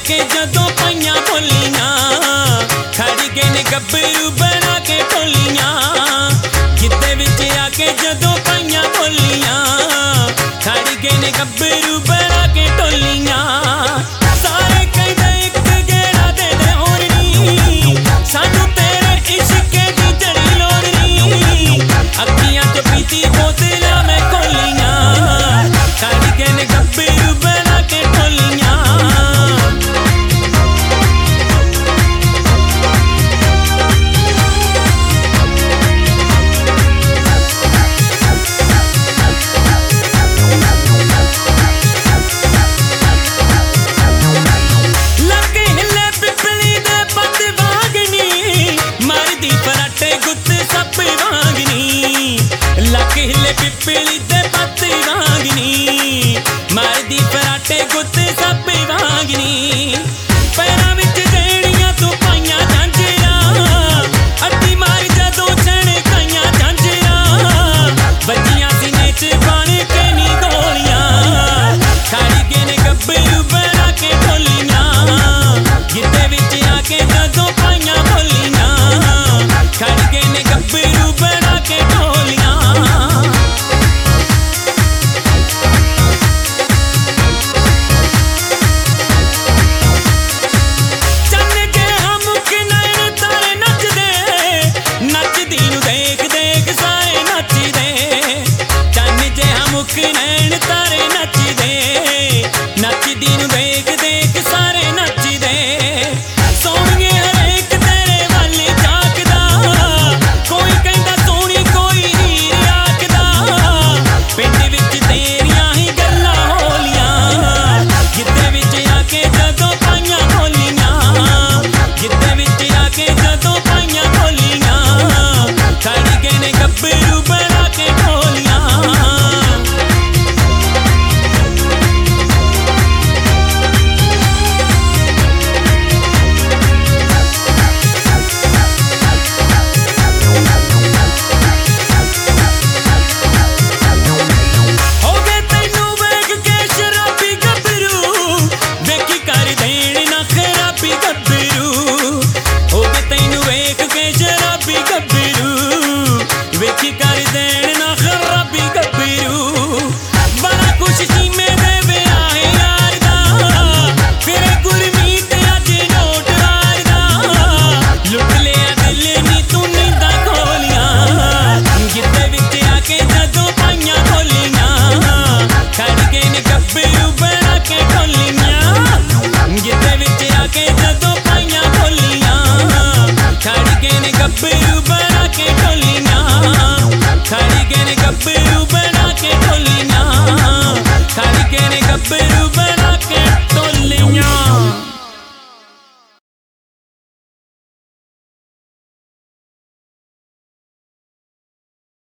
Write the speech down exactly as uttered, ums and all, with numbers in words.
आके जदों पाइयां बोलियां खड़ गए ने गब्बरू बना के टोलियां गिद्दे विच आके जदों पाइयां बोलियां खड़ गए ने गब्बरू बना के टोलियां सारे कहंदे इक गेड़ा दे दे होर नी सानू तेरे इश्क दी जड़ी लोड़ नी अखियां च पीती बोतलां मैं खोलियां खड़ गए ने गब्बरू बना के टोलियां हिले पिपली दे पत्त वांगनी मारदी फराटे गुत्ते सप वांगनी पैरां विच जेड़ियां तू पाइयां झांजरां अद्धी मार जदों झणकाइयां झांजरां बजियां सीने च बन के नी गोलियां खड़ गए ने गब्बरू बना के टोलियां गिद्दे विच आके जदों पाइयां बोलियां खड़ गए ने गब्बरू बना के टोलियां नैन तारे नचदे नचदी नूं देख